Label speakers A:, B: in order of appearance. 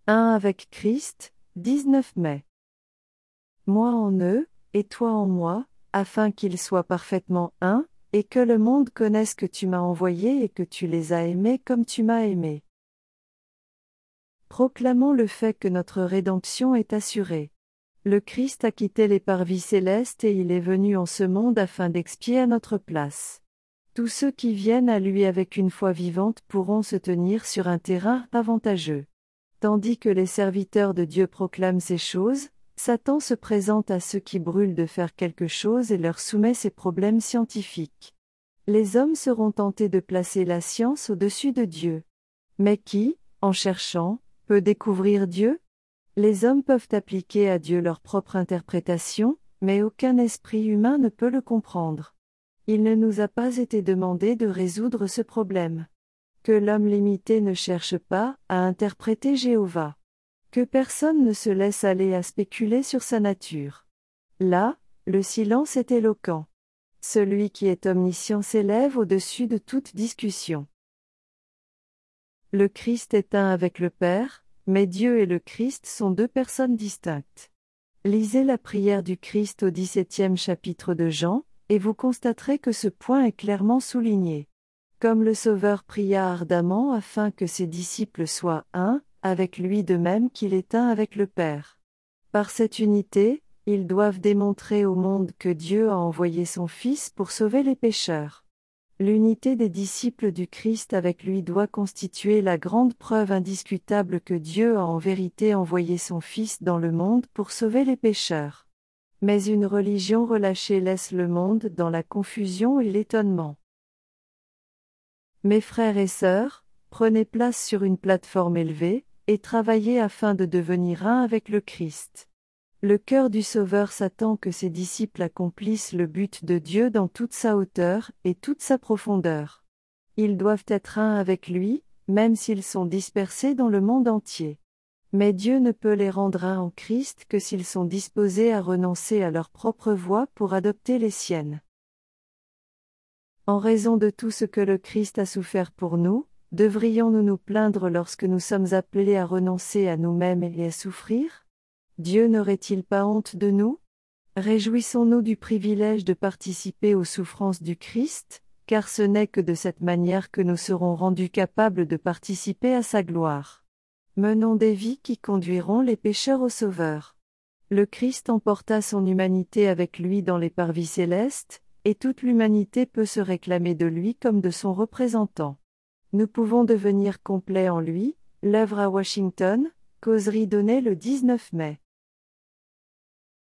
A: Un avec Christ, 19 mai. Moi en eux, et toi en moi, afin qu'ils soient parfaitement un, et que le monde connaisse que tu m'as envoyé et que tu les as aimés comme tu m'as aimé. Proclamons le fait que notre rédemption est assurée. Le Christ a quitté les parvis célestes et il est venu en ce monde afin d'expier à notre place. Tous ceux qui viennent à lui avec une foi vivante pourront se tenir sur un terrain avantageux. Tandis que les serviteurs de Dieu proclament ces choses, Satan se présente à ceux qui brûlent de faire quelque chose et leur soumet ses problèmes scientifiques. Les hommes seront tentés de placer la science au-dessus de Dieu. Mais qui, en cherchant, peut découvrir Dieu? Les hommes peuvent appliquer à Dieu leur propre interprétation, mais aucun esprit humain ne peut le comprendre. Il ne nous a pas été demandé de résoudre ce problème. Que l'homme limité ne cherche pas à interpréter Jéhovah. Que personne ne se laisse aller à spéculer sur sa nature. Là, le silence est éloquent. Celui qui est omniscient s'élève au-dessus de toute discussion. Le Christ est un avec le Père, mais Dieu et le Christ sont deux personnes distinctes. Lisez la prière du Christ au 17e chapitre de Jean, et vous constaterez que ce point est clairement souligné. Comme le Sauveur pria ardemment afin que ses disciples soient un, avec lui de même qu'il est un avec le Père. Par cette unité, ils doivent démontrer au monde que Dieu a envoyé son Fils pour sauver les pécheurs. L'unité des disciples du Christ avec lui doit constituer la grande preuve indiscutable que Dieu a en vérité envoyé son Fils dans le monde pour sauver les pécheurs. Mais une religion relâchée laisse le monde dans la confusion et l'étonnement. Mes frères et sœurs, prenez place sur une plateforme élevée, et travaillez afin de devenir un avec le Christ. Le cœur du Sauveur s'attend que ses disciples accomplissent le but de Dieu dans toute sa hauteur et toute sa profondeur. Ils doivent être un avec lui, même s'ils sont dispersés dans le monde entier. Mais Dieu ne peut les rendre un en Christ que s'ils sont disposés à renoncer à leur propre voie pour adopter les siennes. En raison de tout ce que le Christ a souffert pour nous, devrions-nous nous plaindre lorsque nous sommes appelés à renoncer à nous-mêmes et à souffrir? Dieu n'aurait-il pas honte de nous? Réjouissons-nous du privilège de participer aux souffrances du Christ, car ce n'est que de cette manière que nous serons rendus capables de participer à sa gloire. Menons des vies qui conduiront les pécheurs au Sauveur. Le Christ emporta son humanité avec lui dans les parvis célestes, et toute l'humanité peut se réclamer de lui comme de son représentant. Nous pouvons devenir complets en lui. L'œuvre à Washington, causerie donnée le 19 mai.